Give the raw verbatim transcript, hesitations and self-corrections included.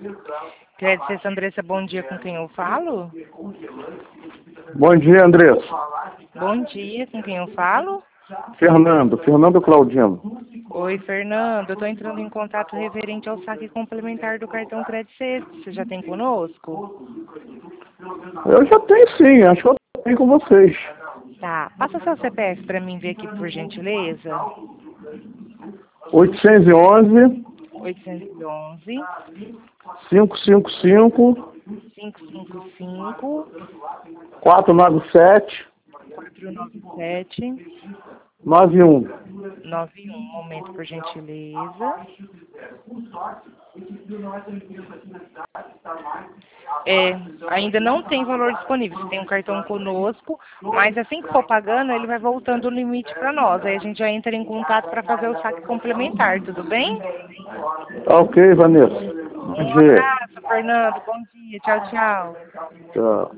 Crédito Cesta Andressa, bom dia, com quem eu falo? Bom dia, Andressa. Bom dia, com quem eu falo? Fernando, Fernando Claudino. Oi, Fernando, eu estou entrando em contato referente ao saque complementar do cartão Crédito Cesta. Você já tem conosco? Eu já tenho sim, acho que eu tenho com vocês. Tá, passa seu C P F para mim ver aqui, por gentileza. oitocentos e onze, oitocentos e onze, quinhentos e cinquenta e cinco, quinhentos e cinquenta e cinco, quatrocentos e noventa e sete, quatrocentos e noventa e sete, noventa e um. noventa e um. Um momento, por gentileza. É, ainda não tem valor disponível. Você tem um cartão conosco, mas assim que for pagando, ele vai voltando o limite para nós. Aí a gente já entra em contato para fazer o saque complementar, tudo bem? Tá ok, Vanessa. Bom Um dia. abraço, Fernando. Bom dia. Tchau, tchau. Tchau.